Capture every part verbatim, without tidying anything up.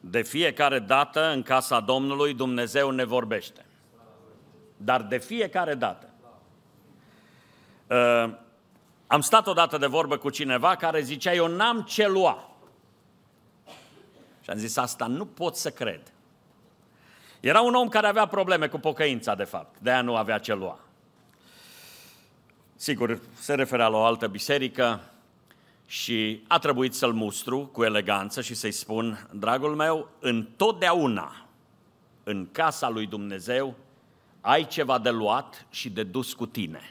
De fiecare dată în casa Domnului Dumnezeu ne vorbește. Dar de fiecare dată. Uh, am stat odată de vorbă cu cineva care zicea, eu n-am ce lua. Și am zis, asta nu pot să cred. Era un om care avea probleme cu pocăința, de fapt. De-aia nu avea ce lua. Sigur, se referea la o altă biserică și a trebuit să-l mustru cu eleganță și să-i spun, dragul meu, întotdeauna în casa lui Dumnezeu ai ceva de luat și de dus cu tine.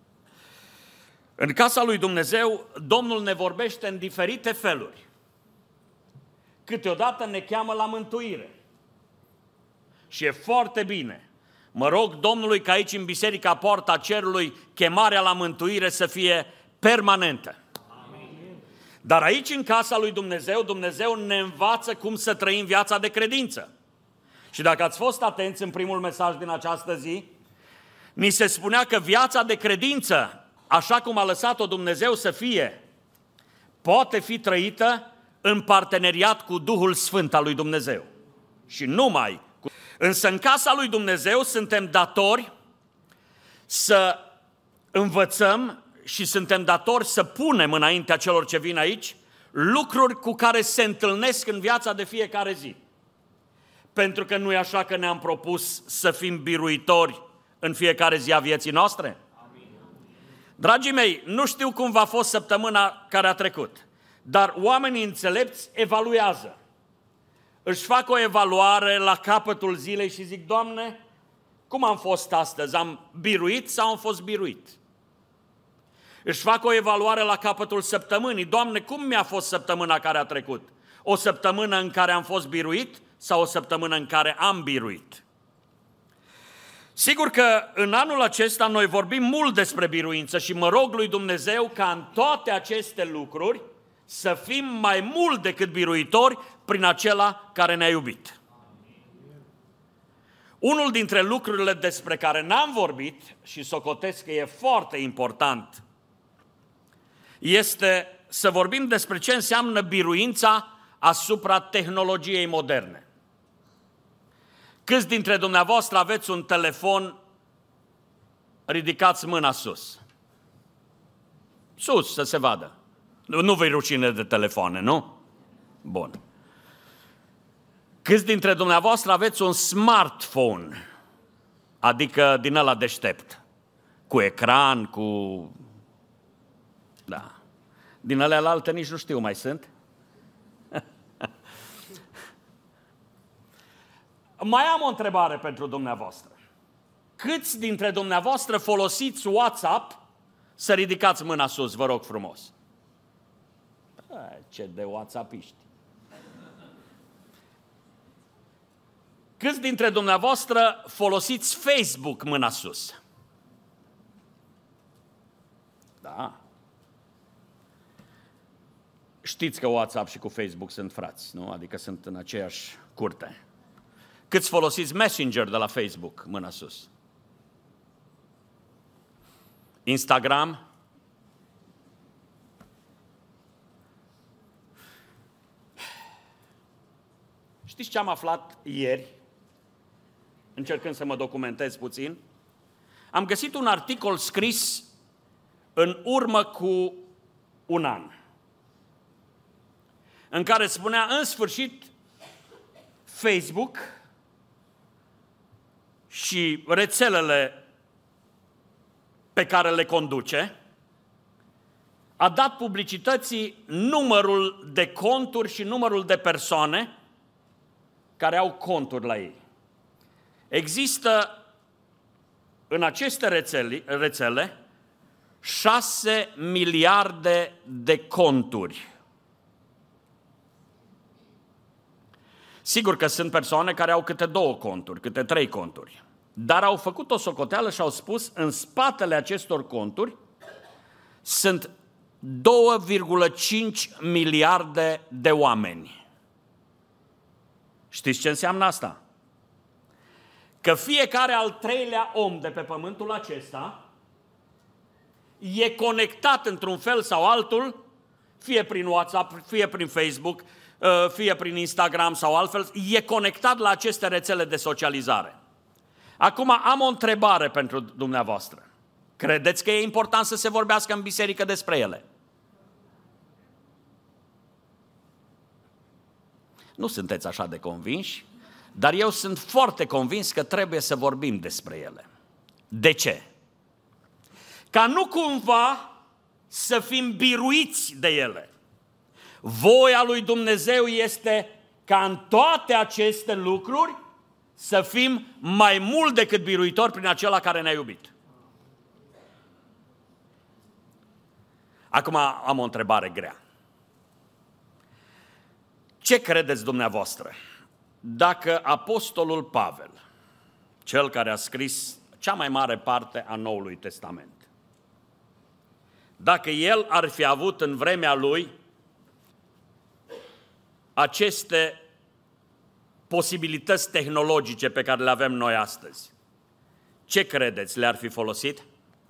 În casa lui Dumnezeu, Domnul ne vorbește în diferite feluri. Câteodată ne cheamă la mântuire. Și e foarte bine. Mă rog Domnului ca aici în Biserica Poarta Cerului chemarea la mântuire să fie permanentă. Amin. Dar aici în casa lui Dumnezeu, Dumnezeu ne învață cum să trăim viața de credință. Și dacă ați fost atenți în primul mesaj din această zi, ni se spunea că viața de credință, așa cum a lăsat-o Dumnezeu să fie, poate fi trăită în parteneriat cu Duhul Sfânt al lui Dumnezeu. Și numai cu... Însă în casa lui Dumnezeu suntem datori să învățăm și suntem datori să punem înaintea celor ce vin aici lucruri cu care se întâlnesc în viața de fiecare zi. Pentru că nu e așa că ne-am propus să fim biruitori în fiecare zi a vieții noastre? Amin. Dragii mei, nu știu cum v-a fost săptămâna care a trecut, dar oamenii înțelepți evaluează. Își fac o evaluare la capătul zilei și zic, Doamne, cum am fost astăzi? Am biruit sau am fost biruit? Își fac o evaluare la capătul săptămânii. Doamne, cum mi-a fost săptămâna care a trecut? O săptămână în care am fost biruit sau o săptămână în care am biruit? Sigur că în anul acesta noi vorbim mult despre biruință și mă rog lui Dumnezeu ca în toate aceste lucruri să fim mai mult decât biruitori prin acela care ne-a iubit. Unul dintre lucrurile despre care n-am vorbit și socotesc că e foarte important este să vorbim despre ce înseamnă biruința asupra tehnologiei moderne. Câți dintre dumneavoastră aveți un telefon? Ridicați mâna sus. Sus, să se vadă. Nu vei rușine de telefoane, nu? Bun. Câți dintre dumneavoastră aveți un smartphone? Adică din ăla deștept. Cu ecran, cu... Da. Din alea la alte nici nu știu, mai sunt? Mai am o întrebare pentru dumneavoastră. Câți dintre dumneavoastră folosiți WhatsApp? Să ridicați mâna sus, vă rog frumos. Ce de WhatsAppiști. Câți dintre dumneavoastră folosiți Facebook, mâna sus? Da. Știți că WhatsApp și cu Facebook sunt frați, nu? Adică sunt în aceeași curte. Câți folosiți Messenger de la Facebook, mâna sus? Instagram? Știți ce am aflat ieri, încercând să mă documentez puțin? Am găsit un articol scris în urmă cu un an, în care spunea, în sfârșit, Facebook și rețelele pe care le conduce a dat publicității numărul de conturi și numărul de persoane care au conturi la ei. Există în aceste rețele, rețele șase miliarde de conturi. Sigur că sunt persoane care au câte două conturi, câte trei conturi, dar au făcut o socoteală și au spus în spatele acestor conturi sunt doi virgulă cinci miliarde de oameni. Știți ce înseamnă asta? Că fiecare al treilea om de pe pământul acesta e conectat într-un fel sau altul, fie prin WhatsApp, fie prin Facebook, fie prin Instagram sau altfel, e conectat la aceste rețele de socializare. Acum am o întrebare pentru dumneavoastră. Credeți că e important să se vorbească în biserică despre ele? Nu sunteți așa de convinși, dar eu sunt foarte convins că trebuie să vorbim despre ele. De ce? Ca nu cumva să fim biruiți de ele. Voia lui Dumnezeu este ca în toate aceste lucruri să fim mai mult decât biruitori prin acela care ne-a iubit. Acum am o întrebare grea. Ce credeți dumneavoastră? Dacă apostolul Pavel, cel care a scris cea mai mare parte a Noului Testament, dacă el ar fi avut în vremea lui aceste posibilități tehnologice pe care le avem noi astăzi, ce credeți, le-ar fi folosit?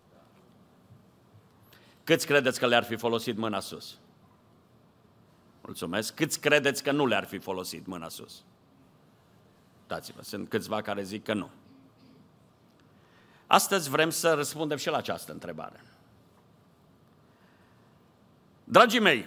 Câți credeți că le-ar fi folosit mâna sus? Mulțumesc. Câți credeți că nu le-ar fi folosit mâna sus? Dați-vă, sunt câțiva care zic că nu. Astăzi vrem să răspundem și la această întrebare. Dragii mei,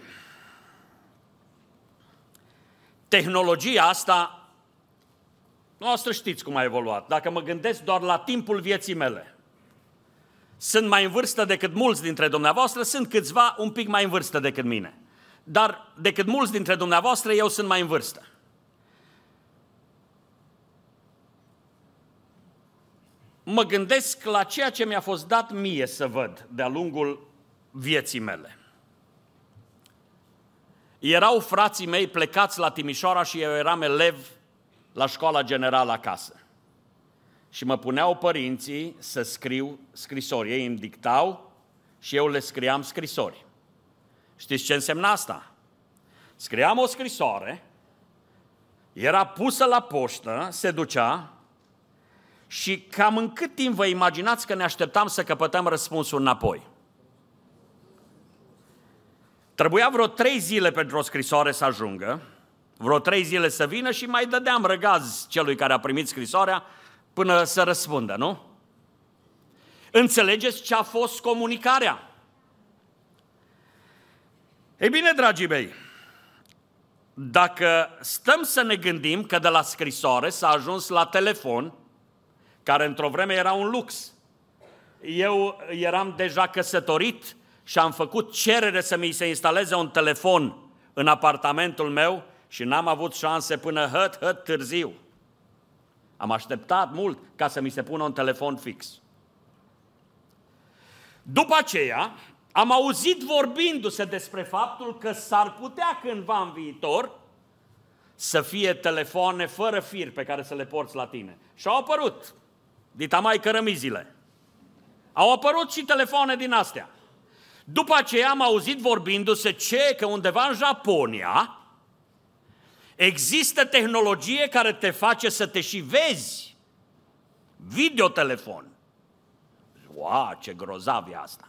tehnologia asta, noastră știți cum a evoluat. Dacă mă gândesc doar la timpul vieții mele, sunt mai în vârstă decât mulți dintre dumneavoastră, sunt câțiva un pic mai în vârstă decât mine. Dar decât mulți dintre dumneavoastră, eu sunt mai în vârstă. Mă gândesc la ceea ce mi-a fost dat mie să văd de-a lungul vieții mele. Erau frații mei plecați la Timișoara și eu eram elev la școala generală acasă. Și mă puneau părinții să scriu scrisori. Ei îmi dictau și eu le scriam scrisori. Știți ce însemna asta? Scriam o scrisoare, era pusă la poștă, se ducea și cam în cât timp vă imaginați că ne așteptam să căpătăm răspunsul înapoi? Trebuia vreo trei zile pentru o scrisoare să ajungă, vreo trei zile să vină și mai dădeam răgaz celui care a primit scrisoarea până să răspundă, nu? Înțelegeți ce a fost comunicarea? Ei bine, dragii mei, dacă stăm să ne gândim că de la scrisoare s-a ajuns la telefon, care într-o vreme era un lux. Eu eram deja căsătorit și am făcut cerere să mi se instaleze un telefon în apartamentul meu și n-am avut șanse până hăt, hăt târziu. Am așteptat mult ca să mi se pună un telefon fix. După aceea, am auzit vorbindu-se despre faptul că s-ar putea cândva în viitor să fie telefoane fără fir pe care să le porți la tine. Și au apărut, dita mai cărămizile. Au apărut și telefoane din astea. După aceea am auzit vorbindu-se ce, că undeva în Japonia există tehnologie care te face să te și vezi. Videotelefon. Wow, ce grozav e asta!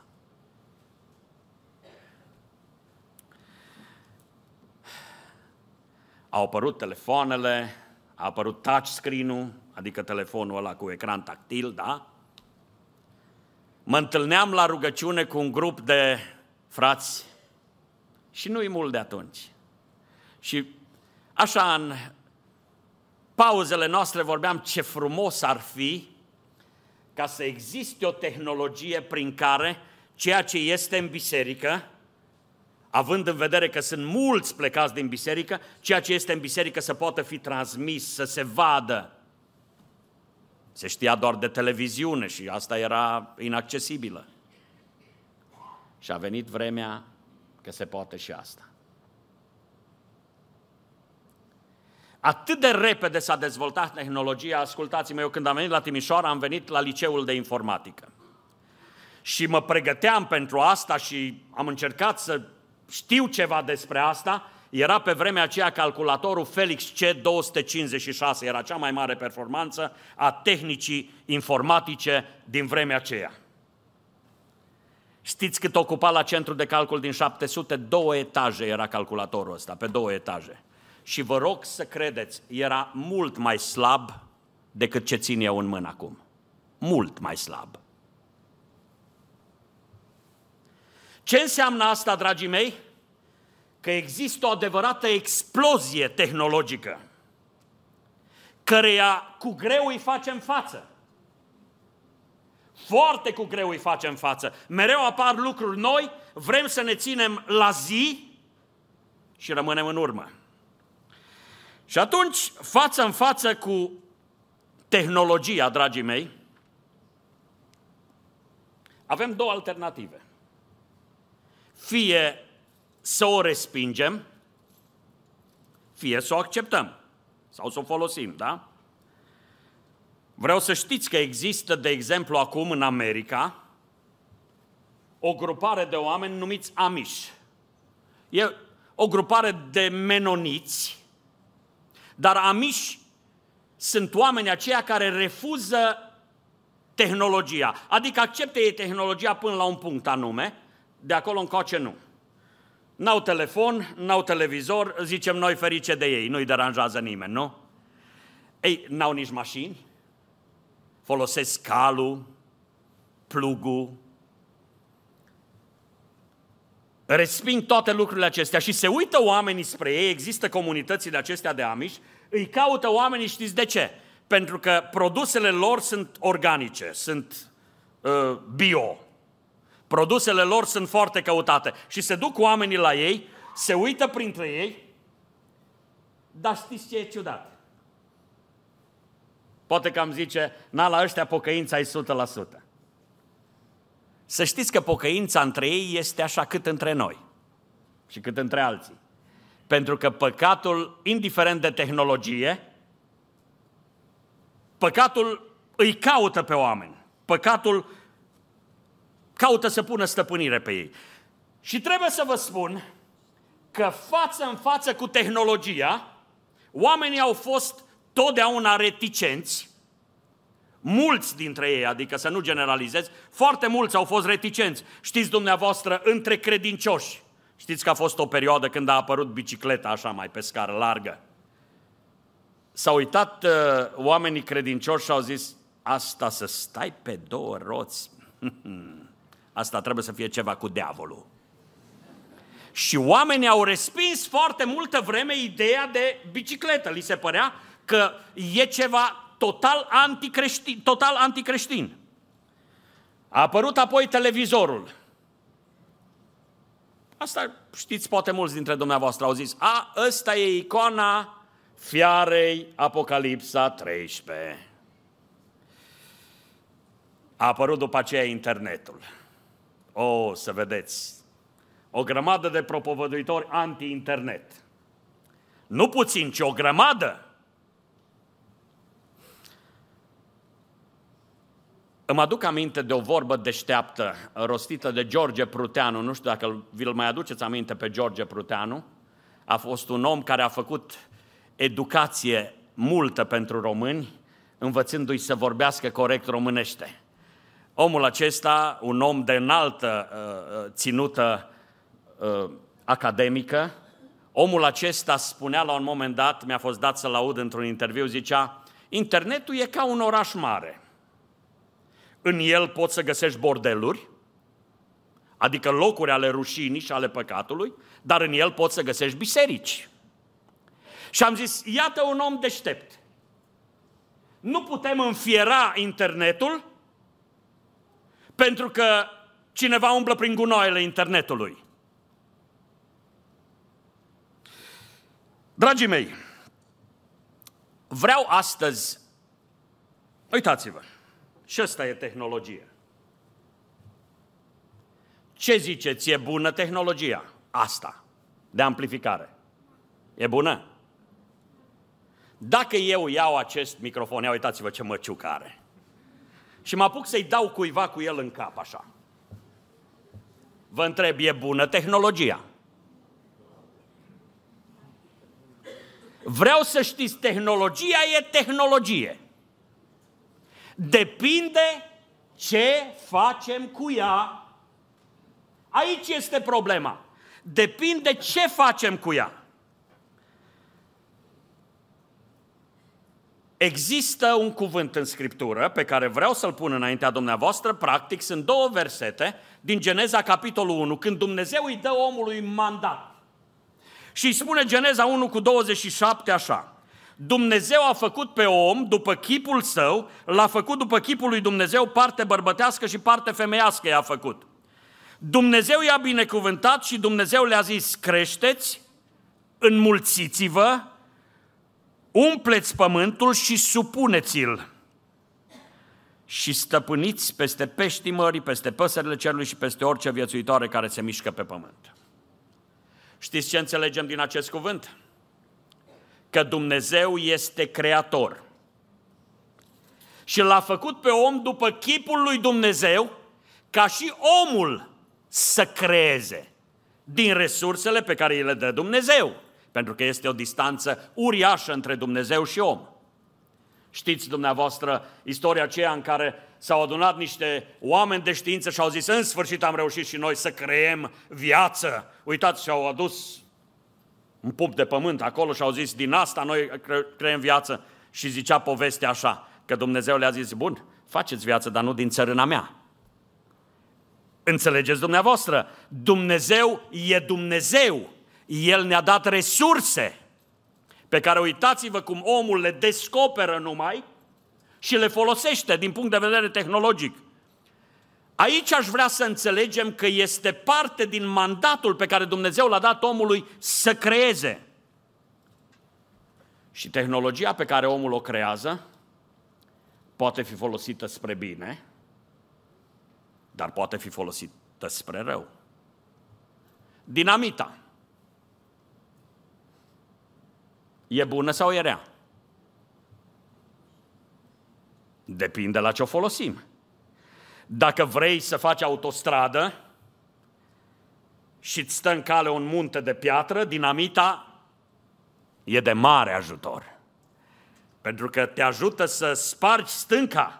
Au apărut telefoanele, a apărut touchscreen-ul, adică telefonul ăla cu ecran tactil, da? Mă întâlneam la rugăciune cu un grup de frați și nu-i mult de atunci. Și așa în pauzele noastre vorbeam ce frumos ar fi ca să existe o tehnologie prin care ceea ce este în biserică, având în vedere că sunt mulți plecați din biserică, ceea ce este în biserică să poată fi transmis, să se vadă. Se știa doar de televiziune și asta era inaccesibilă. Și a venit vremea că se poate și asta. Atât de repede s-a dezvoltat tehnologia, ascultați-mă, eu când am venit la Timișoara, am venit la liceul de informatică. Și mă pregăteam pentru asta și am încercat să știu ceva despre asta. Era pe vremea aceea calculatorul Felix C două sute cincizeci și șase, era cea mai mare performanță a tehnicii informatice din vremea aceea. Știți cât ocupa la centru de calcul din șapte sute? Două etaje era calculatorul ăsta, pe două etaje. și vă rog să credeți, era mult mai slab decât ce țin eu în mână acum. Mult mai slab. Ce înseamnă asta, dragii mei? Că există o adevărată explozie tehnologică, căreia cu greu îi facem față. Foarte cu greu îi facem față. Mereu apar lucruri noi, vrem să ne ținem la zi și rămânem în urmă. Și atunci, față în față cu tehnologia, dragii mei, avem două alternative. Fie să o respingem, fie să o acceptăm sau să o folosim, da? Vreau să știți că există, de exemplu, acum în America, o grupare de oameni numiți Amish. E o grupare de menoniți, dar Amish sunt oameni aceia care refuză tehnologia, adică acceptă ei tehnologia până la un punct anume, de acolo încoace nu. N-au telefon, n-au televizor, zicem noi ferice de ei, nu-i deranjează nimeni, nu? Ei, n-au nici mașini, folosesc calul, plugul, resping toate lucrurile acestea și se uită oamenii spre ei, există comunitățile acestea de Amish, îi caută oamenii, știți de ce? Pentru că produsele lor sunt organice, sunt uh, bio. Produsele lor sunt foarte căutate și se duc oamenii la ei, se uită printre ei, dar știți ce e ciudat? Poate că am zice, na, la ăștia pocăința e o sută la sută. Să știți că pocăința între ei este așa cât între noi și cât între alții. Pentru că păcatul, indiferent de tehnologie, păcatul îi caută pe oameni. Păcatul caută să pună stăpânire pe ei. Și trebuie să vă spun că față în față cu tehnologia, oamenii au fost totdeauna reticenți, mulți dintre ei, adică să nu generalizez, foarte mulți au fost reticenți. Știți dumneavoastră, între credincioși, știți că a fost o perioadă când a apărut bicicleta așa mai pe scară largă. S-au uitat uh, oamenii credincioși și au zis, asta să stai pe două roți, asta trebuie să fie ceva cu diavolul. Și oamenii au respins foarte multă vreme ideea de bicicletă. Li se părea că e ceva total anticreștin. Total anticreștin. A apărut apoi televizorul. Asta știți, poate mulți dintre dumneavoastră au zis, a, ăsta e icona fiarei Apocalipsa treisprezece. A apărut după aceea internetul. O, să vedeți, o grămadă de propovăduitori anti-internet. Nu puțin, ci o grămadă. Îmi aduc aminte de o vorbă deșteaptă, rostită de George Pruteanu. Nu știu dacă vi-l mai aduceți aminte pe George Pruteanu. A fost un om care a făcut educație multă pentru români, învățându-i să vorbească corect românește. Omul acesta, un om de înaltă uh, ținută uh, academică, omul acesta spunea la un moment dat, mi-a fost dat să-l aud într-un interviu, zicea, internetul e ca un oraș mare. În el poți să găsești bordeluri, adică locuri ale rușinii și ale păcatului, dar în el poți să găsești biserici. Și am zis, iată un om deștept. Nu putem înfiera internetul pentru că cineva umblă prin gunoaiele internetului. Dragii mei, vreau astăzi, uitați-vă, și ăsta e tehnologie. Ce ziceți, e bună tehnologia? Asta, de amplificare. E bună? Dacă eu iau acest microfon, ia uitați-vă ce măciuc are, și mă apuc să-i dau cuiva cu el în cap, așa. Vă întreb, e bună tehnologia? Vreau să știți, tehnologia e tehnologie. Depinde ce facem cu ea. Aici Aici este problema. Depinde ce facem cu ea. Există un cuvânt în Scriptură pe care vreau să-l pun înaintea dumneavoastră, practic sunt două versete din Geneza capitolul unu, când Dumnezeu îi dă omului mandat. Și îi spune Geneza unu cu douăzeci și șapte așa: Dumnezeu a făcut pe om după chipul său, l-a făcut după chipul lui Dumnezeu, parte bărbătească și parte femeiască i-a făcut. Dumnezeu i-a binecuvântat și Dumnezeu le-a zis: creșteți, înmulțiți-vă, umpleți pământul și supuneți-l și stăpâniți peste peștii mării, peste păsările cerului și peste orice viețuitoare care se mișcă pe pământ. Știți ce înțelegem din acest cuvânt? Că Dumnezeu este creator și l-a făcut pe om după chipul lui Dumnezeu, ca și omul să creeze din resursele pe care îi le dă Dumnezeu, pentru că este o distanță uriașă între Dumnezeu și om. Știți dumneavoastră istoria aceea în care s-au adunat niște oameni de știință și au zis: în sfârșit am reușit și noi să creăm viață. Uitați, și-au adus un pup de pământ acolo și au zis: din asta noi creăm viață. Și zicea povestea așa, că Dumnezeu le-a zis: bun, faceți viață, dar nu din țărâna mea. Înțelegeți dumneavoastră? Dumnezeu e Dumnezeu. El ne-a dat resurse pe care, uitați-vă cum omul le descoperă numai și le folosește din punct de vedere tehnologic. Aici aș vrea să înțelegem că este parte din mandatul pe care Dumnezeu l-a dat omului să creeze. Și tehnologia pe care omul o creează poate fi folosită spre bine, dar poate fi folosită spre rău. Dinamita e bună sau e rea? Depinde la ce o folosim. Dacă vrei să faci autostradă și îți stă în cale un munte de piatră, dinamita e de mare ajutor. Pentru că te ajută să spargi stânca.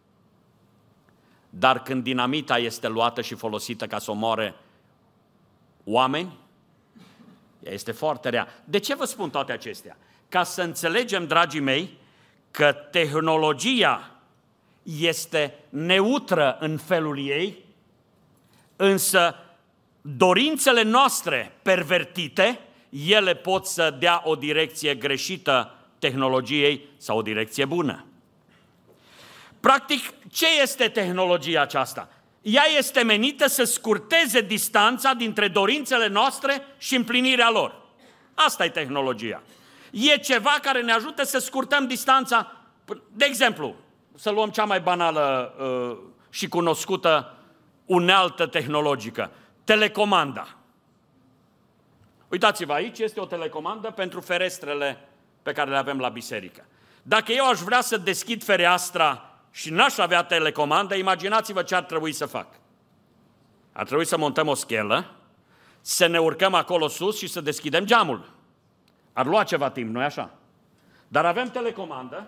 Dar când dinamita este luată și folosită ca să omoare oameni, ea este foarte rea. De ce vă spun toate acestea? Ca să înțelegem, dragii mei, că tehnologia este neutră în felul ei, însă dorințele noastre pervertite, ele pot să dea o direcție greșită tehnologiei sau o direcție bună. Practic, ce este tehnologia aceasta? Ea este menită să scurteze distanța dintre dorințele noastre și împlinirea lor. Asta e tehnologia. E ceva care ne ajută să scurtăm distanța. De exemplu, să luăm cea mai banală uh, și cunoscută unealtă tehnologică, telecomanda. Uitați-vă, aici este o telecomandă pentru ferestrele pe care le avem la biserică. Dacă eu aș vrea să deschid fereastra și n-aș avea telecomandă, imaginați-vă ce ar trebui să fac. Ar trebui să montăm o schelă, să ne urcăm acolo sus și să deschidem geamul. Ar lua ceva timp, nu-i așa? Dar avem telecomandă,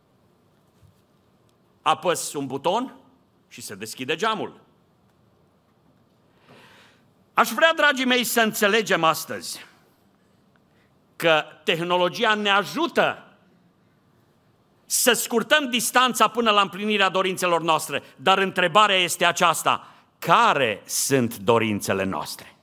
apăs un buton și se deschide geamul. Aș vrea, dragii mei, să înțelegem astăzi că tehnologia ne ajută să scurtăm distanța până la împlinirea dorințelor noastre. Dar întrebarea este aceasta: care sunt dorințele noastre?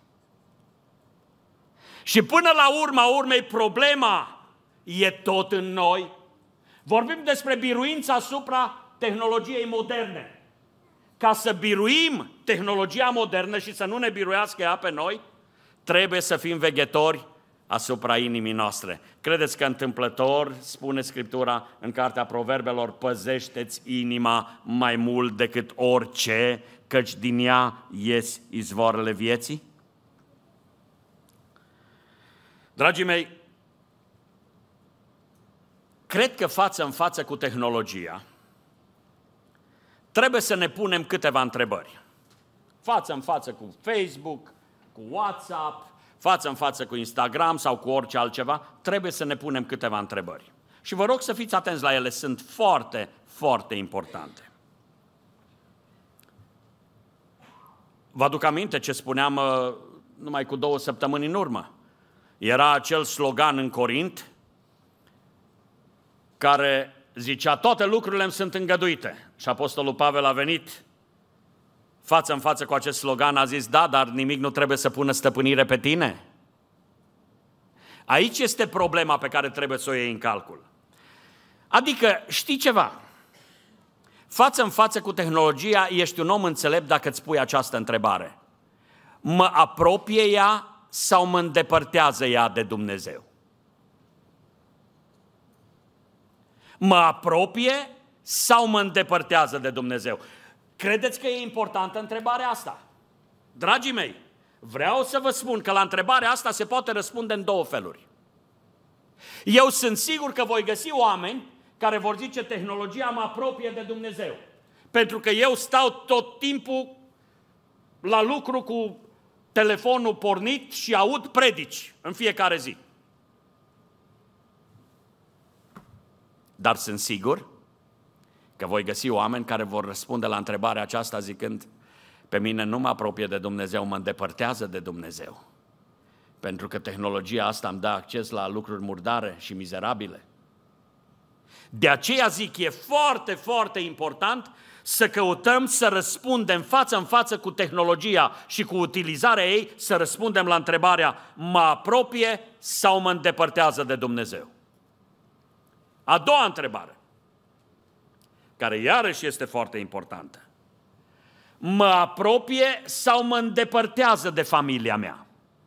Și până la urma urmei, problema e tot în noi. Vorbim despre biruința asupra tehnologiei moderne. Ca să biruim tehnologia modernă și să nu ne biruiască ea pe noi, trebuie să fim veghetori asupra inimii noastre. Credeți că întâmplător, spune Scriptura în Cartea Proverbelor, păzește-ți inima mai mult decât orice, căci din ea ies izvoarele vieții? Dragii mei, cred că față în față cu tehnologia trebuie să ne punem câteva întrebări. Față în față cu Facebook, cu WhatsApp, față în față cu Instagram sau cu orice altceva, trebuie să ne punem câteva întrebări. Și vă rog să fiți atenți la ele, sunt foarte, foarte importante. Vă aduc aminte ce spuneam numai cu două săptămâni în urmă. Era acel slogan în Corint care zicea, toate lucrurile îmi sunt îngăduite. Și Apostolul Pavel a venit față în față cu acest slogan, a zis, da, dar nimic nu trebuie să pună stăpânire pe tine. Aici este problema pe care trebuie să o iei în calcul. Adică, știi ceva? Față în față cu tehnologia, ești un om înțelept dacă îți pui această întrebare. Mă apropie ea sau mă îndepărtează ea de Dumnezeu? Mă apropie sau mă îndepărtează de Dumnezeu? Credeți că e importantă întrebarea asta? Dragii mei, vreau să vă spun că la întrebarea asta se poate răspunde în două feluri. Eu sunt sigur că voi găsi oameni care vor zice tehnologia mă apropie de Dumnezeu. Pentru că eu stau tot timpul la lucru cu telefonul pornit și aud predici în fiecare zi. Dar sunt sigur că voi găsi oameni care vor răspunde la întrebarea aceasta zicând, pe mine nu mă apropie de Dumnezeu, mă îndepărtează de Dumnezeu. Pentru că tehnologia asta îmi dă acces la lucruri murdare și mizerabile. De aceea zic, e foarte, foarte important să căutăm să răspundem față în față cu tehnologia și cu utilizarea ei, să răspundem la întrebarea, mă apropie sau mă îndepărtează de Dumnezeu? A doua întrebare, care iarăși este foarte importantă. Mă apropie sau mă îndepărtează de familia mea?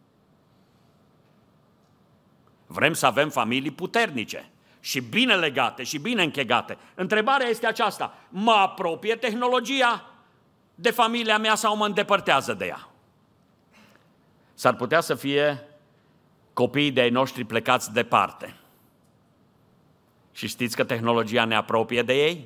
Vrem să avem familii puternice și bine legate și bine închegate. Întrebarea este aceasta, mă apropie tehnologia de familia mea sau mă îndepărtează de ea? S-ar putea să fie copiii de ai noștri plecați departe. Și știți că tehnologia ne apropie de ei?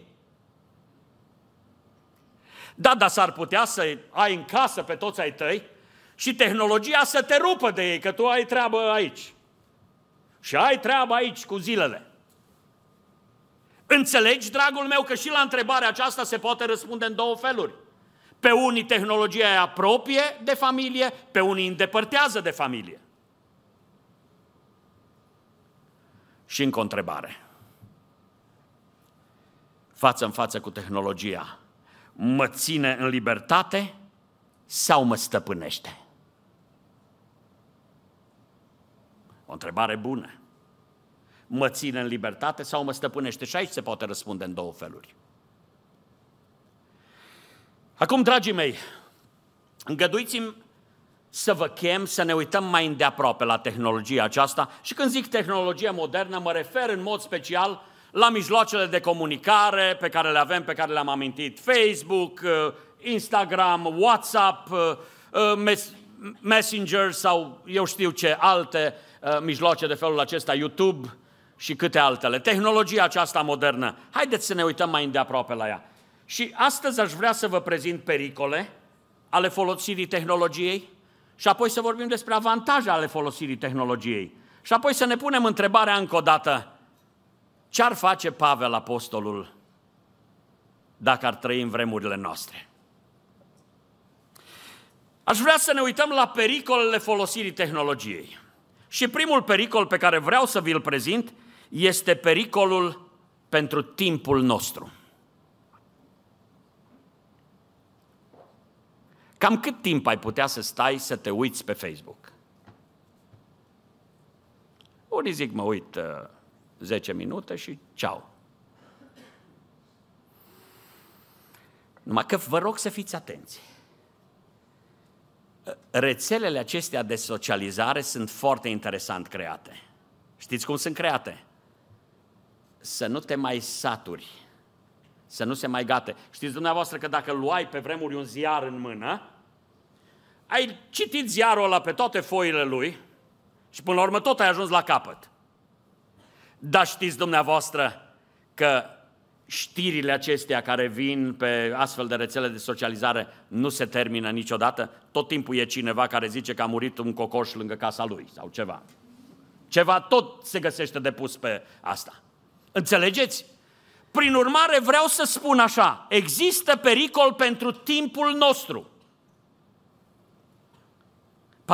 Da, dar s-ar putea să ai în casă pe toți ai tăi și tehnologia să te rupă de ei, că tu ai treabă aici. Și ai treabă aici cu zilele. Înțelegi, dragul meu, că și la întrebarea aceasta se poate răspunde în două feluri. Pe unii tehnologia îi apropie de familie, pe unii îi îndepărtează de familie. Și încă o întrebare. Față în față cu tehnologia, mă ține în libertate sau mă stăpânește? O întrebare bună. Mă ține în libertate sau mă stăpânește? Și aici se poate răspunde în două feluri. Acum, dragii mei, îngăduiți-mi să vă chem să ne uităm mai îndeaproape la tehnologia aceasta și când zic tehnologie modernă, mă refer în mod special la mijloacele de comunicare pe care le avem, pe care le-am amintit, Facebook, Instagram, WhatsApp, Messenger sau eu știu ce alte mijloace de felul acesta, YouTube și câte altele. Tehnologia aceasta modernă, haideți să ne uităm mai îndeaproape la ea. Și astăzi aș vrea să vă prezint pericole ale folosirii tehnologiei și apoi să vorbim despre avantaje ale folosirii tehnologiei. Și apoi să ne punem întrebarea încă o dată, ce ar face Pavel apostolul dacă ar trăi în vremurile noastre? Aș vrea să ne uităm la pericolele folosirii tehnologiei. Și primul pericol pe care vreau să vi-l prezint este pericolul pentru timpul nostru. Cam cât timp ai putea să stai să te uiți pe Facebook? Unii zic, mă uit uh, zece minute și ceau. Numai că vă rog să fiți atenți. Rețelele acestea de socializare sunt foarte interesant create. Știți cum sunt create? Să nu te mai saturi, să nu se mai gate. Știți dumneavoastră că dacă luai pe vremuri un ziar în mână, ai citit ziarul ăla pe toate foile lui și până la urmă tot ai ajuns la capăt. Dar știți dumneavoastră că știrile acestea care vin pe astfel de rețele de socializare nu se termină niciodată? Tot timpul e cineva care zice că a murit un cocoș lângă casa lui sau ceva. Ceva tot se găsește de pus pe asta. Înțelegeți? Prin urmare vreau să spun așa, există pericol pentru timpul nostru.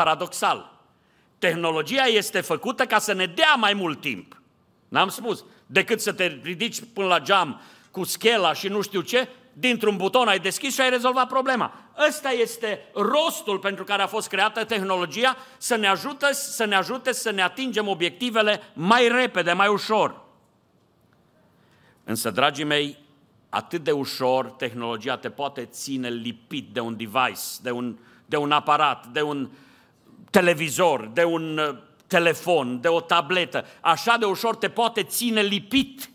Paradoxal, tehnologia este făcută ca să ne dea mai mult timp. N-am spus, decât să te ridici până la geam cu schela și nu știu ce, dintr-un buton ai deschis și ai rezolvat problema. Ăsta este rostul pentru care a fost creată tehnologia, să ne ajute să ne, ajute să ne atingem obiectivele mai repede, mai ușor. Însă, dragii mei, atât de ușor tehnologia te poate ține lipit de un device, de un, de un aparat, de un televizor, de un telefon, de o tabletă. Așa de ușor te poate ține lipit.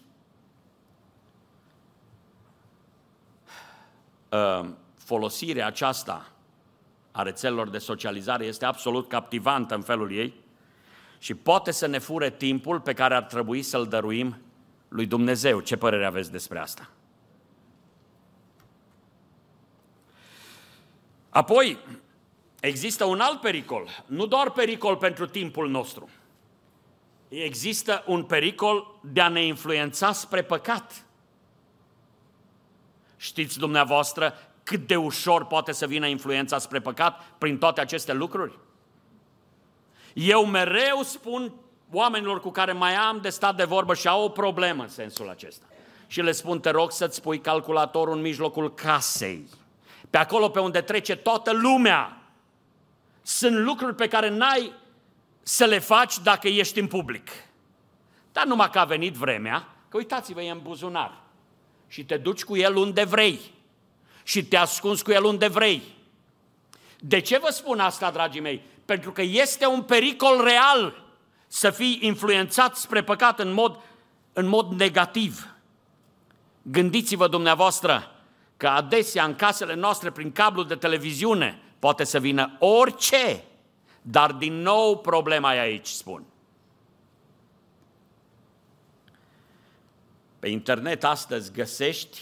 Folosirea aceasta a rețelelor de socializare este absolut captivantă în felul ei și poate să ne fure timpul pe care ar trebui să-l dăruim lui Dumnezeu. Ce părere aveți despre asta? Apoi, există un alt pericol, nu doar pericol pentru timpul nostru. Există un pericol de a ne influența spre păcat. Știți dumneavoastră cât de ușor poate să vină influența spre păcat prin toate aceste lucruri? Eu mereu spun oamenilor cu care mai am de stat de vorbă și au o problemă în sensul acesta. Și le spun, te rog să-ți pui calculatorul în mijlocul casei, pe acolo pe unde trece toată lumea. Sunt lucruri pe care n-ai să le faci dacă ești în public. Dar numai că a venit vremea, că uitați-vă, e în buzunar. Și te duci cu el unde vrei. Și te ascunzi cu el unde vrei. De ce vă spun asta, dragii mei? Pentru că este un pericol real să fii influențat spre păcat în mod, în mod negativ. Gândiți-vă dumneavoastră că adesea în casele noastre, prin cablul de televiziune, poate să vină orice, dar din nou problema e aici, spun. Pe internet astăzi găsești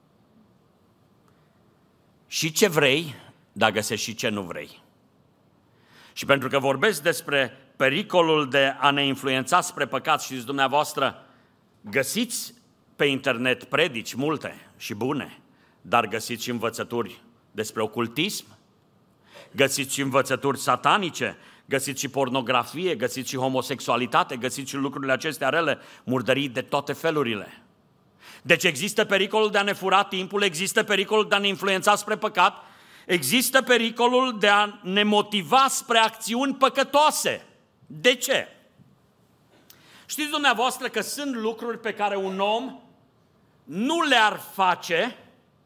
și ce vrei, dar găsești și ce nu vrei. Și pentru că vorbesc despre pericolul de a ne influența spre păcat, știți dumneavoastră, găsiți pe internet predici multe și bune, dar găsiți și învățături despre ocultism, găsiți și învățături satanice, găsiți și pornografie, găsiți și homosexualitate, găsiți și lucrurile acestea rele, murdării de toate felurile. Deci există pericolul de a ne fura timpul, există pericolul de a ne influența spre păcat, există pericolul de a ne motiva spre acțiuni păcătoase. De ce? Știți dumneavoastră că sunt lucruri pe care un om nu le-ar face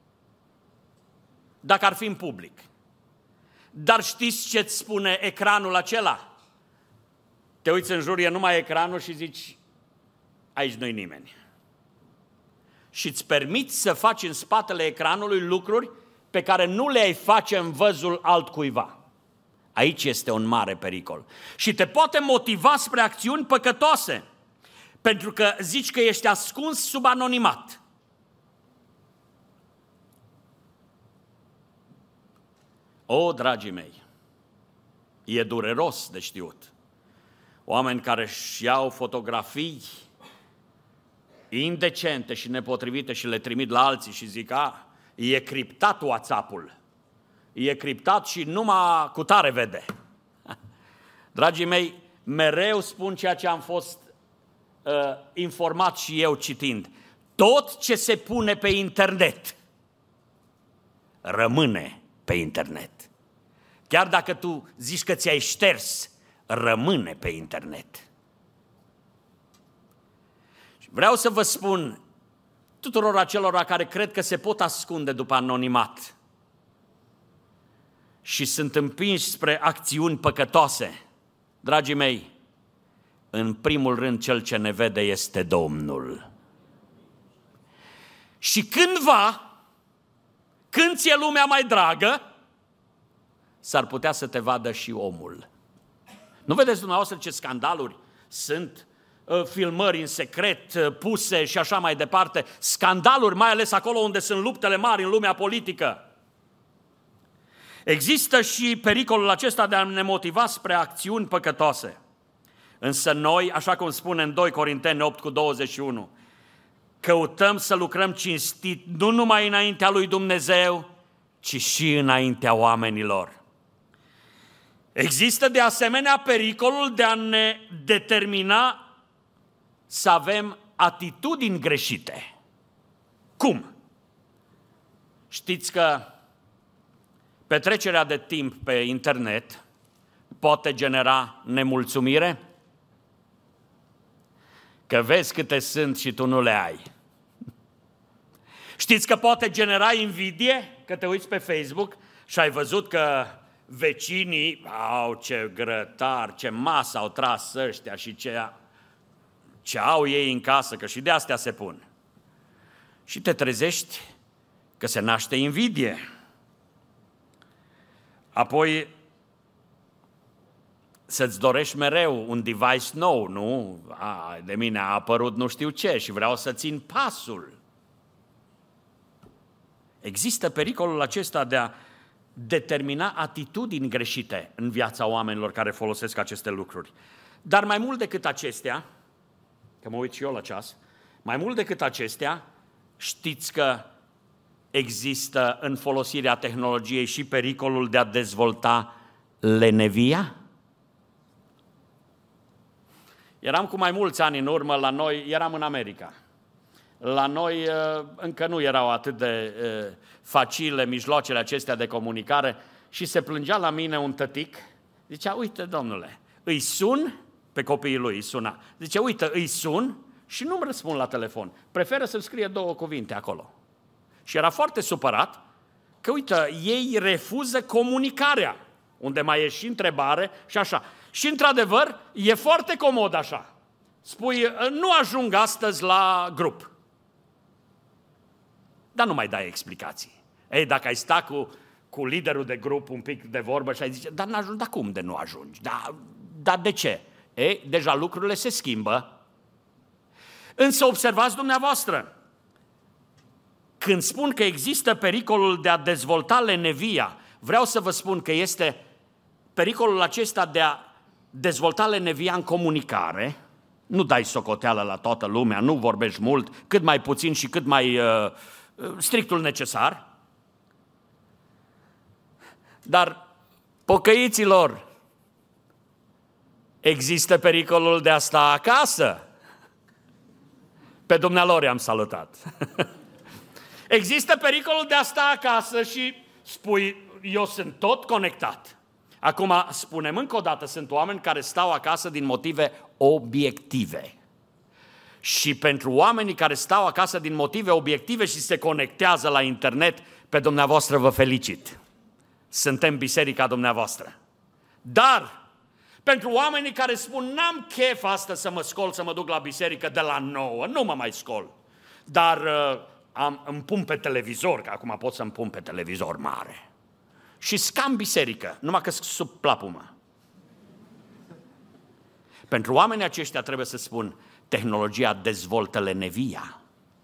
dacă ar fi în public. Dar știți ce-ți spune ecranul acela? Te uiți în jur, e numai ecranul și zici, aici nu-i nimeni. Și îți permiți să faci în spatele ecranului lucruri pe care nu le-ai face în văzul altcuiva. Aici este un mare pericol. Și te poate motiva spre acțiuni păcătoase, pentru că zici că ești ascuns sub anonimat. O, dragii mei, e dureros de știut. Oameni care își iau fotografii indecente și nepotrivite și le trimit la alții și zic, a, e criptat WhatsApp-ul, e criptat și numai cu tare vede. Dragii mei, mereu spun ceea ce am fost uh, informat și eu citind. Tot ce se pune pe internet rămâne pe internet. Chiar dacă tu zici că ți-ai șters, rămâne pe internet. Vreau să vă spun tuturor acelora care cred că se pot ascunde după anonimat și sunt împinși spre acțiuni păcătoase, dragii mei, în primul rând cel ce ne vede este Domnul. Și cândva, când ți-e lumea mai dragă, s-ar putea să te vadă și omul. Nu vedeți dumneavoastră ce scandaluri sunt? Filmări în secret puse și așa mai departe, scandaluri, mai ales acolo unde sunt luptele mari în lumea politică. Există și pericolul acesta de a ne motiva spre acțiuni păcătoase. Însă noi, așa cum spune în doi Corinteni opt cu douăzeci și unu, căutăm să lucrăm cinstit nu numai înaintea lui Dumnezeu, ci și înaintea oamenilor. Există de asemenea pericolul de a ne determina să avem atitudini greșite. Cum? Știți că petrecerea de timp pe internet poate genera nemulțumire? Că vezi câte sunt și tu nu le ai. Știți că poate genera invidie? Că te uiți pe Facebook și ai văzut că vecinii, au ce grătar, ce masă au tras ăștia și ce, ce au ei în casă, că și de astea se pun. Și te trezești că se naște invidie. Apoi să-ți dorești mereu un device nou, nu? A, de mine a apărut nu știu ce și vreau să țin pasul. Există pericolul acesta de a determina atitudini greșite în viața oamenilor care folosesc aceste lucruri. Dar mai mult decât acestea, că mă uit și eu la ceas, mai mult decât acestea, știți că există în folosirea tehnologiei și pericolul de a dezvolta lenevia? Eram cu mai mulți ani în urmă la noi, eram în America. La noi încă nu erau atât de facile mijloacele acestea de comunicare și se plângea la mine un tătic, zicea, uite domnule, îi sun, pe copiii lui îi suna, zice, uite, îi sun și nu-mi răspund la telefon, preferă să-mi scrie două cuvinte acolo. Și era foarte supărat că, uite, ei refuză comunicarea, unde mai e și întrebare și așa. Și, într-adevăr, e foarte comod așa. Spui, nu ajung astăzi la grup. Dar nu mai dai explicații. Ei, dacă ai sta cu, cu liderul de grup un pic de vorbă și ai zice, dar n-ajungi, dar cum de nu ajungi? Dar, dar de ce? Ei, deja lucrurile se schimbă. Însă observați dumneavoastră, când spun că există pericolul de a dezvolta lenevia, vreau să vă spun că este pericolul acesta de a dezvolta lenevia în comunicare, nu dai socoteală la toată lumea, nu vorbești mult, cât mai puțin și cât mai uh, strictul necesar. Dar, pocăiților, există pericolul de a sta acasă. Pe dumnealor i-am salutat. Există pericolul de a sta acasă și spui, eu sunt tot conectat. Acum, spunem încă o dată, sunt oameni care stau acasă din motive obiective. Și pentru oamenii care stau acasă din motive obiective și se conectează la internet, pe dumneavoastră vă felicit. Suntem biserica dumneavoastră. Dar, pentru oamenii care spun, n-am chef astăzi să mă scol, să mă duc la biserică de la nouă, nu mă mai scol, dar uh, am, îmi pun pe televizor, că acum pot să-mi pun pe televizor mare. Și scam biserică, numai că sub plapumă. Pentru oamenii aceștia trebuie să spun, tehnologia dezvoltă lenevia.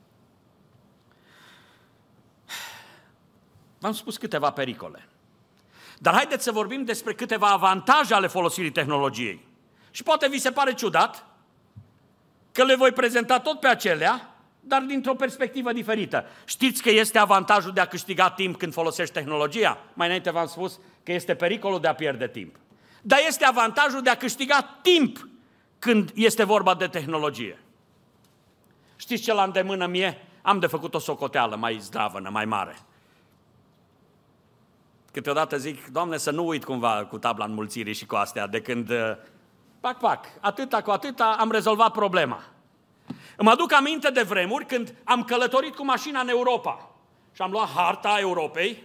V-am spus câteva pericole. Dar haideți să vorbim despre câteva avantaje ale folosirii tehnologiei. Și poate vi se pare ciudat că le voi prezenta tot pe acelea, dar dintr-o perspectivă diferită. Știți că este avantajul de a câștiga timp când folosești tehnologia? Mai înainte v-am spus că este pericolul de a pierde timp. Dar este avantajul de a câștiga timp când este vorba de tehnologie. Știți ce la îndemână mie? Am de făcut o socoteală mai zdravănă, mai mare. Câteodată zic, Doamne, să nu uit cumva cu tabla înmulțirii și cu astea, de când, pac, pac, atâta cu atâta am rezolvat problema. Îmi aduc aminte de vremuri când am călătorit cu mașina în Europa și am luat harta Europei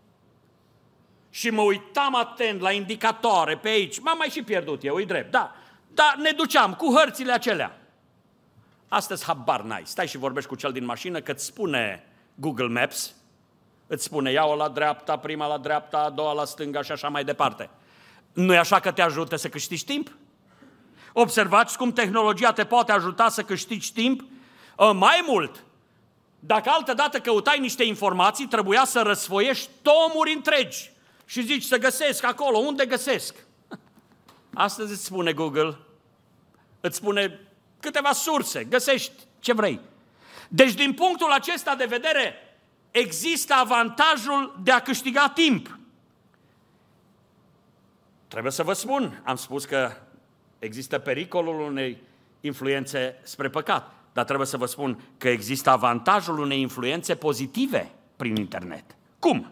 și mă uitam atent la indicatoare pe aici. M-am mai și pierdut eu, e drept, da. Dar ne duceam cu hărțile acelea. Astăzi habar n-ai. Stai și vorbești cu cel din mașină că îți spune Google Maps, îți spune ia-o la dreapta, prima la dreapta, a doua la stânga și așa mai departe. Nu e așa că te ajută să câștigi timp? Observați cum tehnologia te poate ajuta să câștigi timp? Mai mult, dacă altădată căutai niște informații, trebuia să răsfoiești tomuri întregi și zici să găsesc acolo, unde găsesc? Astăzi îți spune Google, îți spune câteva surse, găsești ce vrei. Deci din punctul acesta de vedere există avantajul de a câștiga timp. Trebuie să vă spun, am spus că există pericolul unei influențe spre păcat. dar trebuie să vă spun că există avantajul unei influențe pozitive prin internet. Cum?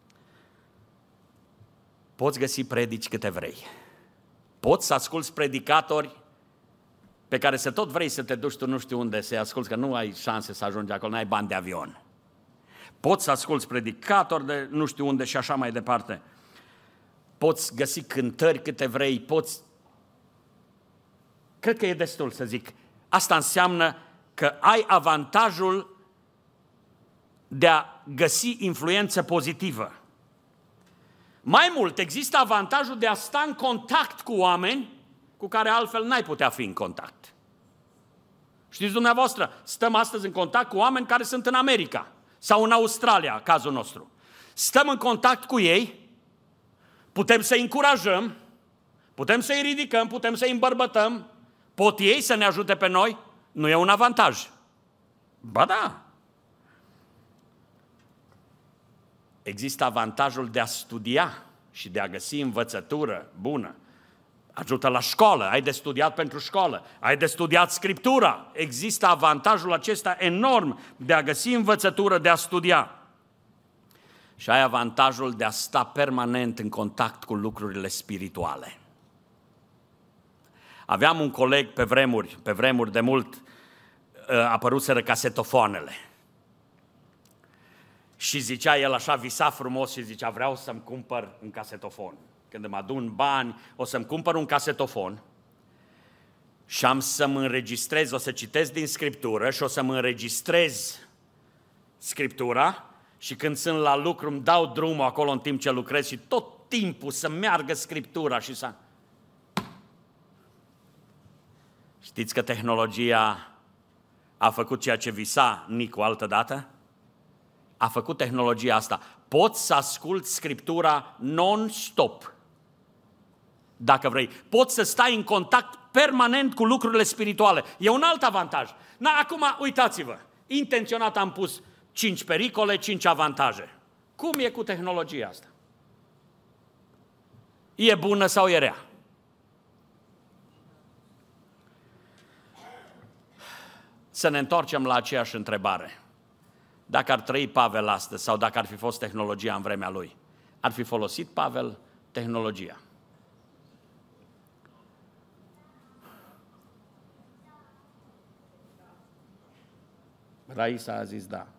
Poți găsi predici câte vrei. Poți să asculți predicatori pe care să tot vrei să te duci tu nu știu unde să-i asculți, că nu ai șanse să ajungi acolo, nu ai bani de avion. Poți să asculți predicatori de nu știu unde și așa mai departe. Poți găsi cântări câte vrei, poți... Cred că e destul să zic. Asta înseamnă că ai avantajul de a găsi influență pozitivă. Mai mult, există avantajul de a sta în contact cu oameni cu care altfel n-ai putea fi în contact. Știți dumneavoastră, stăm astăzi în contact cu oameni care sunt în America sau în Australia, cazul nostru. Stăm în contact cu ei, putem să-i încurajăm, putem să-i ridicăm, putem să-i îmbărbătăm, pot ei să ne ajute pe noi? Nu e un avantaj. Ba da. Există avantajul de a studia și de a găsi învățătură bună. Ajută la școală, ai de studiat pentru școală, ai de studiat Scriptura. Există avantajul acesta enorm de a găsi învățătură, de a studia. Și ai avantajul de a sta permanent în contact cu lucrurile spirituale. Aveam un coleg pe vremuri, pe vremuri de mult, apăruseră casetofoanele. Și zicea el așa, visa frumos și zicea, vreau să-mi cumpăr un casetofon. Când îmi adun bani, o să-mi cumpăr un casetofon și am să-mi înregistrez, o să citesc din Scriptură și o să-mi înregistrez Scriptura și când sunt la lucru îmi dau drumul acolo în timp ce lucrez și tot timpul să meargă Scriptura și să... Știți că tehnologia a făcut ceea ce visa Nicu altă dată? A făcut tehnologia asta. Poți să asculți Scriptura non-stop, dacă vrei. Poți să stai în contact permanent cu lucrurile spirituale. E un alt avantaj. Na, acum, uitați-vă, intenționat am pus cinci pericole, cinci avantaje. Cum e cu tehnologia asta? E bună sau e rea? Să ne întoarcem la aceeași întrebare. Dacă ar trăi Pavel astăzi sau dacă ar fi fost tehnologia în vremea lui, ar fi folosit Pavel tehnologia? Raisa a zis da.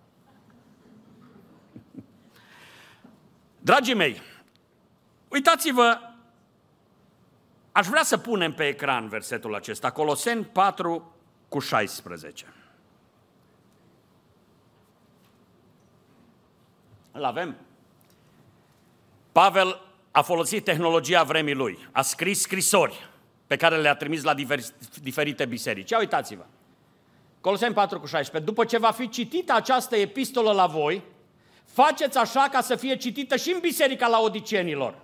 Dragii mei, uitați-vă, aș vrea să punem pe ecran versetul acesta, Coloseni patru cu șaisprezece. Îl avem? Pavel a folosit tehnologia vremii lui, a scris scrisori pe care le-a trimis la diferite biserici. Ia uitați-vă, Coloseni patru cu șaisprezece. După ce va fi citită această epistolă la voi, faceți așa ca să fie citită și în biserica laodicenilor.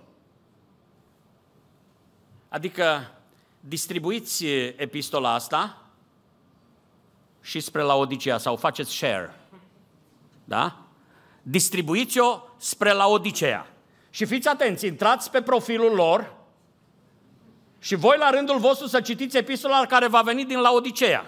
Adică distribuiți epistola asta și spre Laodicea sau faceți share. Da? Distribuiți-o spre Laodicea. Și fiți atenți, intrați pe profilul lor și voi la rândul vostru să citiți epistola care va veni din Laodicea.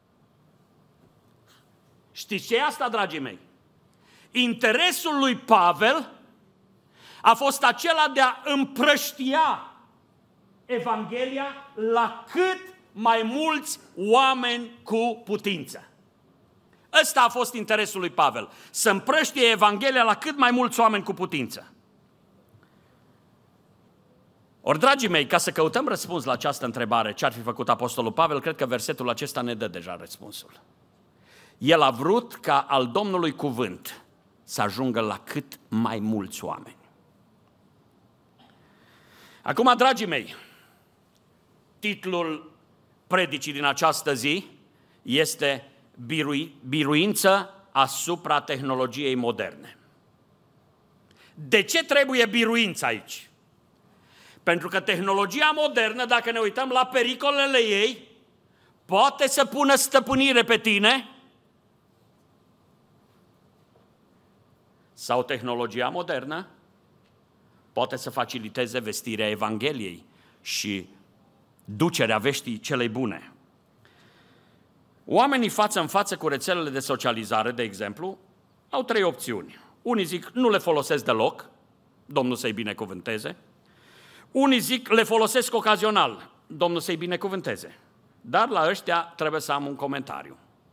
Știți ce e asta, dragii mei? Interesul lui Pavel a fost acela de a împrăștia Evanghelia la cât mai mulți oameni cu putință. Ăsta a fost interesul lui Pavel, să împrăștie Evanghelia la cât mai mulți oameni cu putință. Ori, dragii mei, ca să căutăm răspuns la această întrebare, ce ar fi făcut apostolul Pavel, cred că versetul acesta ne dă deja răspunsul. El a vrut ca al Domnului cuvânt să ajungă la cât mai mulți oameni. Acum, dragii mei, titlul predicii din această zi este birui, biruință asupra tehnologiei moderne. De ce trebuie biruință aici? Pentru că tehnologia modernă, dacă ne uităm la pericolele ei, poate să pună stăpânire pe tine, sau tehnologia modernă poate să faciliteze vestirea Evangheliei și ducerea veștii celei bune. Oamenii față în față cu rețelele de socializare, de exemplu, au trei opțiuni. Unii zic, nu le folosesc deloc, Domnul să-i binecuvânteze. Unii zic, le folosesc ocazional, Domnul să-i binecuvânteze. Dar la ăștia trebuie să am un comentariu.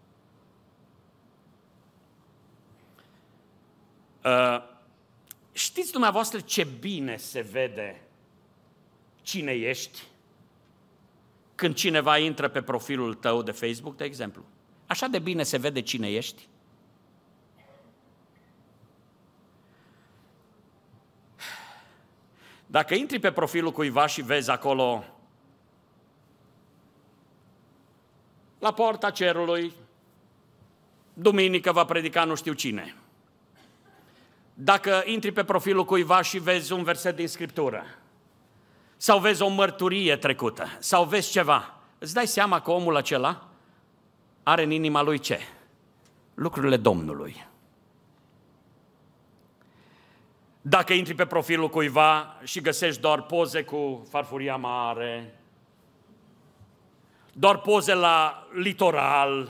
Uh, știți dumneavoastră ce bine se vede cine ești când cineva intră pe profilul tău de Facebook, de exemplu? Așa de bine se vede cine ești? Dacă intri pe profilul cuiva și vezi acolo la poarta cerului, duminică va predica nu știu cine. Dacă intri pe profilul cuiva și vezi un verset din Scriptură, sau vezi o mărturie trecută, sau vezi ceva, îți dai seama că omul acela are în inima lui ce? Lucrurile Domnului. Dacă intri pe profilul cuiva și găsești doar poze cu farfuria mare, doar poze la litoral,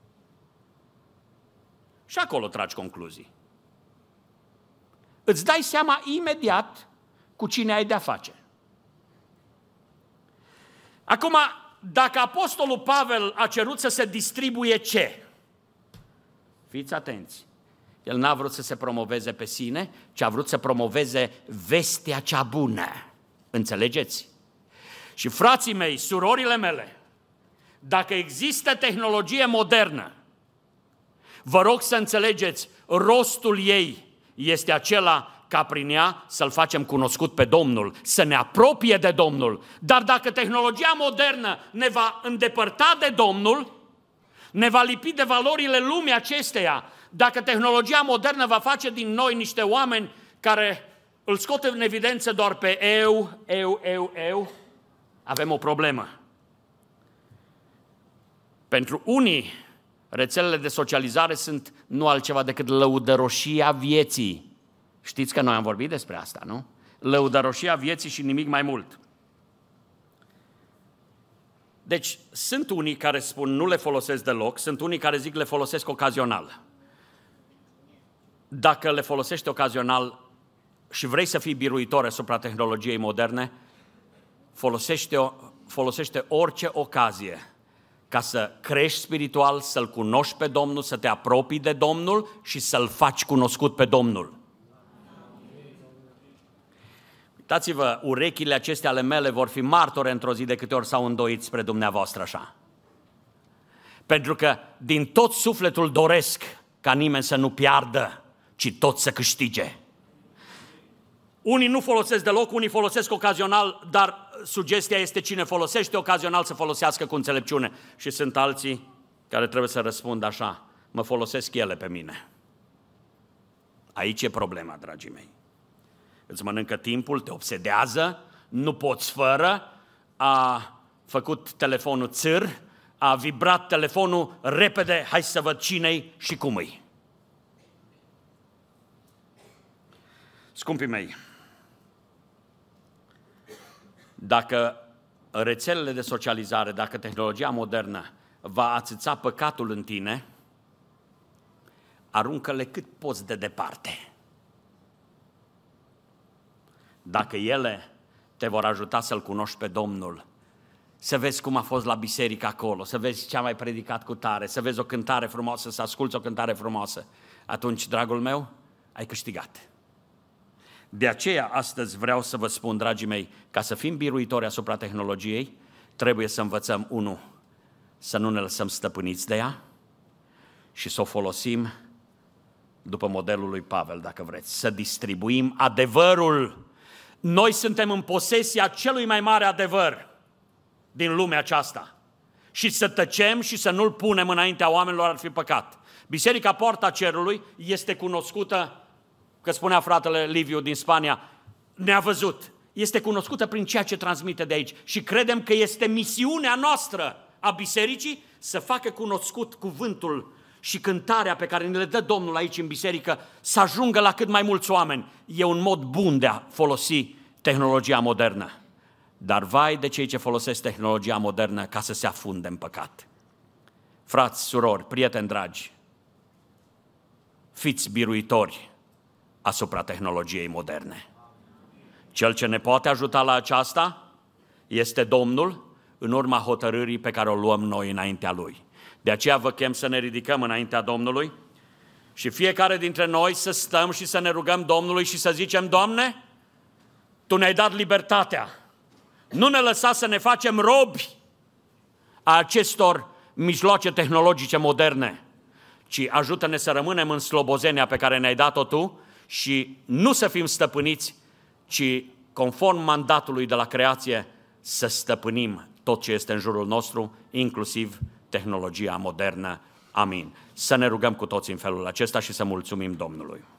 și acolo tragi concluzii. Îți dai seama imediat cu cine ai de-a face. Acum, dacă apostolul Pavel a cerut să se distribuie ce? Fiți atenți. El n-a vrut să se promoveze pe sine, ci a vrut să promoveze vestea cea bună. Înțelegeți? Și frații mei, surorile mele, dacă există tehnologie modernă, vă rog să înțelegeți, rostul ei este acela ca prin ea să-L facem cunoscut pe Domnul, să ne apropie de Domnul. Dar dacă tehnologia modernă ne va îndepărta de Domnul, ne va lipi de valorile lumii acesteia, dacă tehnologia modernă va face din noi niște oameni care îl scot în evidență doar pe eu, eu, eu, eu, avem o problemă. Pentru unii, rețelele de socializare sunt nu altceva decât lăudăroșia vieții. Știți că noi am vorbit despre asta, nu? Lăudăroșia vieții și nimic mai mult. Deci, sunt unii care spun nu le folosesc deloc, sunt unii care zic le folosesc ocazional. Dacă le folosești ocazional și vrei să fii biruitor asupra tehnologiei moderne, folosește, folosește orice ocazie ca să crești spiritual, să-L cunoști pe Domnul, să te apropii de Domnul și să-L faci cunoscut pe Domnul. Uitați-vă, urechile acestea ale mele vor fi martore într-o zi de câte ori s-au îndoit spre dumneavoastră așa. Pentru că din tot sufletul doresc ca nimeni să nu piardă, ci tot să câștige. Unii nu folosesc deloc, unii folosesc ocazional, dar sugestia este cine folosește ocazional să folosească cu înțelepciune. Și sunt alții care trebuie să răspundă așa, mă folosesc ele pe mine. Aici e problema, dragii mei. Îți mănâncă timpul, te obsedează, nu poți fără, a făcut telefonul țâr, a vibrat telefonul repede, hai să văd cine-i și cum îi. Scumpii mei, dacă rețelele de socializare, dacă tehnologia modernă va ațăța păcatul în tine, aruncă-le cât poți de departe. Dacă ele te vor ajuta să-L cunoști pe Domnul, să vezi cum a fost la biserică acolo, să vezi ce a mai predicat cu tare, să vezi o cântare frumoasă, să asculți o cântare frumoasă, atunci, dragul meu, ai câștigat. De aceea, astăzi vreau să vă spun, dragii mei, ca să fim biruitori asupra tehnologiei, trebuie să învățăm, unu, să nu ne lăsăm stăpâniți de ea și să o folosim după modelul lui Pavel, dacă vreți, să distribuim adevărul. Noi suntem în posesia celui mai mare adevăr din lumea aceasta. Și să tăcem și să nu-l punem înaintea oamenilor ar fi păcat. Biserica Poarta Cerului este cunoscută, că spunea fratele Liviu din Spania, ne-a văzut. Este cunoscută prin ceea ce transmite de aici. Și credem că este misiunea noastră a bisericii să facă cunoscut cuvântul și cântarea pe care ne le dă Domnul aici în biserică, să ajungă la cât mai mulți oameni. E un mod bun de a folosi tehnologia modernă. Dar vai de cei ce folosesc tehnologia modernă ca să se afunde în păcat. Frați, surori, prieteni dragi, fiți biruitori asupra tehnologiei moderne. Cel ce ne poate ajuta la aceasta este Domnul, în urma hotărârii pe care o luăm noi înaintea Lui. De aceea vă chem să ne ridicăm înaintea Domnului și fiecare dintre noi să stăm și să ne rugăm Domnului și să zicem: Doamne, Tu ne-ai dat libertatea, nu ne lăsa să ne facem robi a acestor mijloace tehnologice moderne, ci ajută-ne să rămânem în slobozenia pe care ne-ai dat-o Tu și nu să fim stăpâniți, ci conform mandatului de la creație să stăpânim tot ce este în jurul nostru, inclusiv tehnologia modernă. Amin. Să ne rugăm cu toții în felul acesta și să mulțumim Domnului.